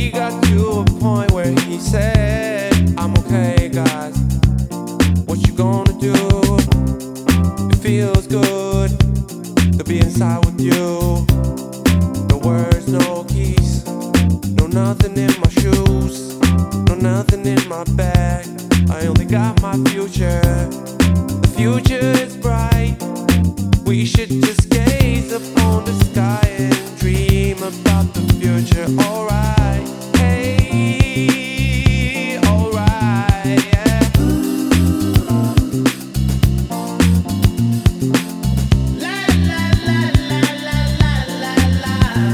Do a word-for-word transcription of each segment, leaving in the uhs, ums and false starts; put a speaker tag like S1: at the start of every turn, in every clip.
S1: We got to a point where he said, I'm okay, guys. What you gonna do? It feels good to be inside with you. No words, no keys, no nothing in my shoes, no nothing in my bag. I only got my future. The future is bright. We should just gaze upon the sky and dream about the future. Alright, hey, alright, yeah. La la la la la la la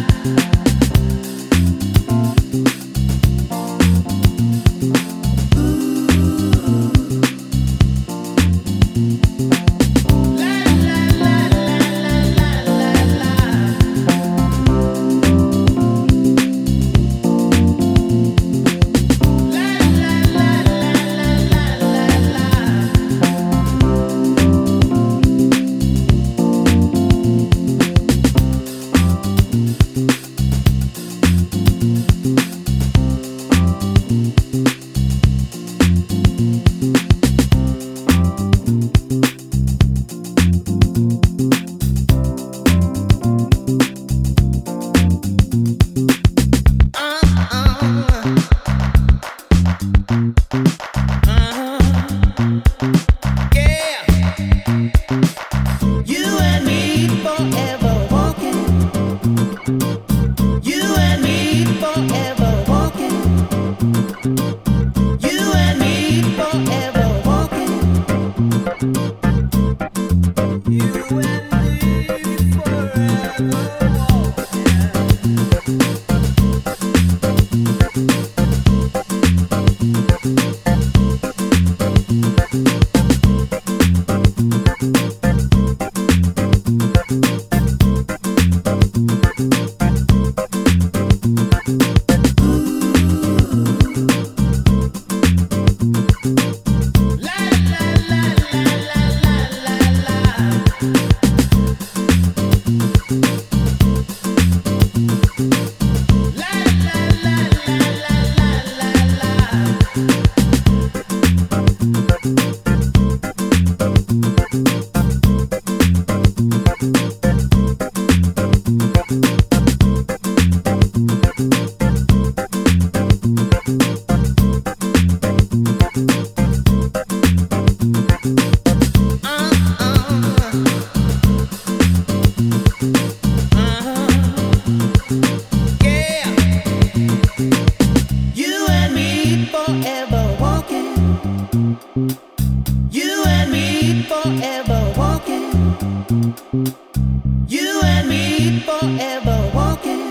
S1: You and me forever walking.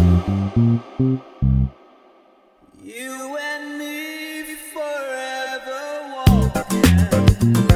S1: You and me forever walking.